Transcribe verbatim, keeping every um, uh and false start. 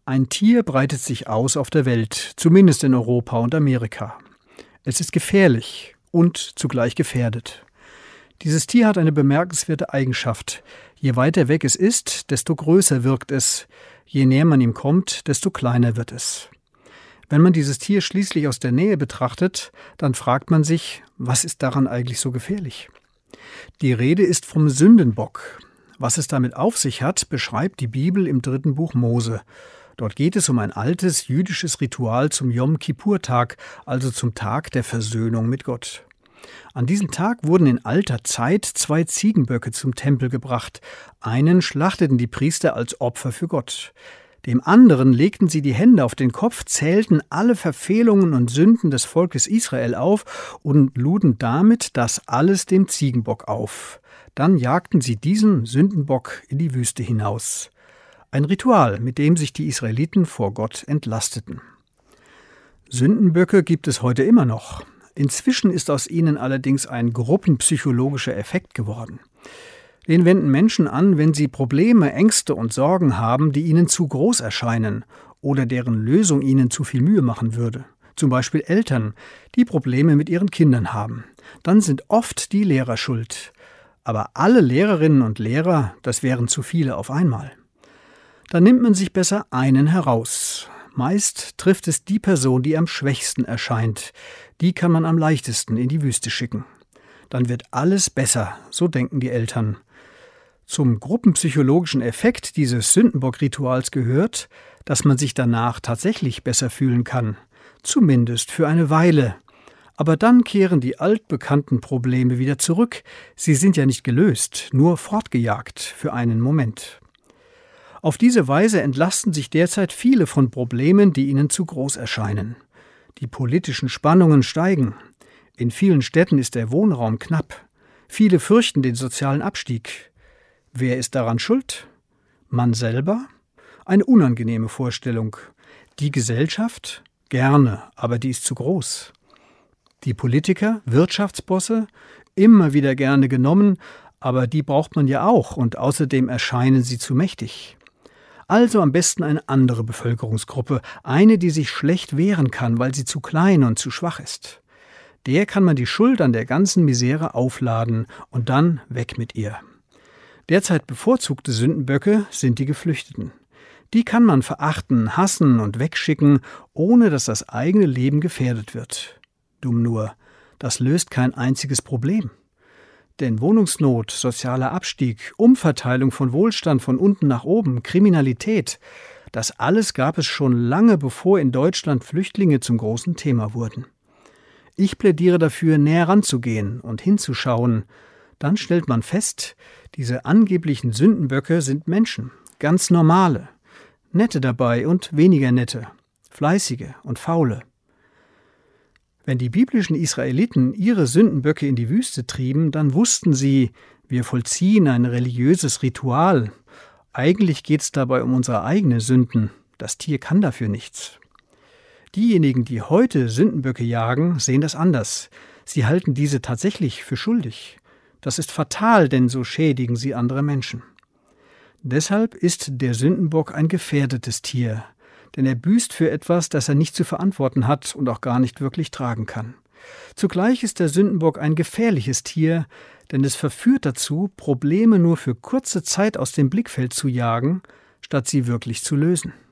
Ein Tier breitet sich aus auf der Welt, zumindest in Europa und Amerika. Es ist gefährlich und zugleich gefährdet. Dieses Tier hat eine bemerkenswerte Eigenschaft. Je weiter weg es ist, desto größer wirkt es. Je näher man ihm kommt, desto kleiner wird es. Wenn man dieses Tier schließlich aus der Nähe betrachtet, dann fragt man sich, was ist daran eigentlich so gefährlich? Die Rede ist vom Sündenbock. Was es damit auf sich hat, beschreibt die Bibel im dritten Buch Mose. Dort geht es um ein altes jüdisches Ritual zum Jom-Kippur-Tag, also zum Tag der Versöhnung mit Gott. An diesem Tag wurden in alter Zeit zwei Ziegenböcke zum Tempel gebracht. Einen schlachteten die Priester als Opfer für Gott. Dem anderen legten sie die Hände auf den Kopf, zählten alle Verfehlungen und Sünden des Volkes Israel auf und luden damit das alles dem Ziegenbock auf. Dann jagten sie diesen Sündenbock in die Wüste hinaus. Ein Ritual, mit dem sich die Israeliten vor Gott entlasteten. Sündenböcke gibt es heute immer noch. Inzwischen ist aus ihnen allerdings ein gruppenpsychologischer Effekt geworden. Den wenden Menschen an, wenn sie Probleme, Ängste und Sorgen haben, die ihnen zu groß erscheinen oder deren Lösung ihnen zu viel Mühe machen würde. Zum Beispiel Eltern, die Probleme mit ihren Kindern haben. Dann sind oft die Lehrer schuld. Aber alle Lehrerinnen und Lehrer, das wären zu viele auf einmal. Dann nimmt man sich besser einen heraus. Meist trifft es die Person, die am schwächsten erscheint. Die kann man am leichtesten in die Wüste schicken. Dann wird alles besser, so denken die Eltern. Zum gruppenpsychologischen Effekt dieses Sündenbock-Rituals gehört, dass man sich danach tatsächlich besser fühlen kann. Zumindest für eine Weile. Aber dann kehren die altbekannten Probleme wieder zurück. Sie sind ja nicht gelöst, nur fortgejagt für einen Moment. Auf diese Weise entlasten sich derzeit viele von Problemen, die ihnen zu groß erscheinen. Die politischen Spannungen steigen. In vielen Städten ist der Wohnraum knapp. Viele fürchten den sozialen Abstieg. Wer ist daran schuld? Man selber? Eine unangenehme Vorstellung. Die Gesellschaft? Gerne, aber die ist zu groß. Die Politiker, Wirtschaftsbosse? Immer wieder gerne genommen, aber die braucht man ja auch und außerdem erscheinen sie zu mächtig. Also am besten eine andere Bevölkerungsgruppe, eine, die sich schlecht wehren kann, weil sie zu klein und zu schwach ist. Der kann man die Schuld an der ganzen Misere aufladen und dann weg mit ihr. Derzeit bevorzugte Sündenböcke sind die Geflüchteten. Die kann man verachten, hassen und wegschicken, ohne dass das eigene Leben gefährdet wird. Dumm nur, das löst kein einziges Problem. Denn Wohnungsnot, sozialer Abstieg, Umverteilung von Wohlstand von unten nach oben, Kriminalität, das alles gab es schon lange, bevor in Deutschland Flüchtlinge zum großen Thema wurden. Ich plädiere dafür, näher ranzugehen und hinzuschauen. Dann stellt man fest, diese angeblichen Sündenböcke sind Menschen, ganz normale, nette dabei und weniger nette, fleißige und faule. Wenn die biblischen Israeliten ihre Sündenböcke in die Wüste trieben, dann wussten sie, wir vollziehen ein religiöses Ritual. Eigentlich geht es dabei um unsere eigenen Sünden. Das Tier kann dafür nichts. Diejenigen, die heute Sündenböcke jagen, sehen das anders. Sie halten diese tatsächlich für schuldig. Das ist fatal, denn so schädigen sie andere Menschen. Deshalb ist der Sündenbock ein gefährdetes Tier, denn er büßt für etwas, das er nicht zu verantworten hat und auch gar nicht wirklich tragen kann. Zugleich ist der Sündenbock ein gefährliches Tier, denn es verführt dazu, Probleme nur für kurze Zeit aus dem Blickfeld zu jagen, statt sie wirklich zu lösen.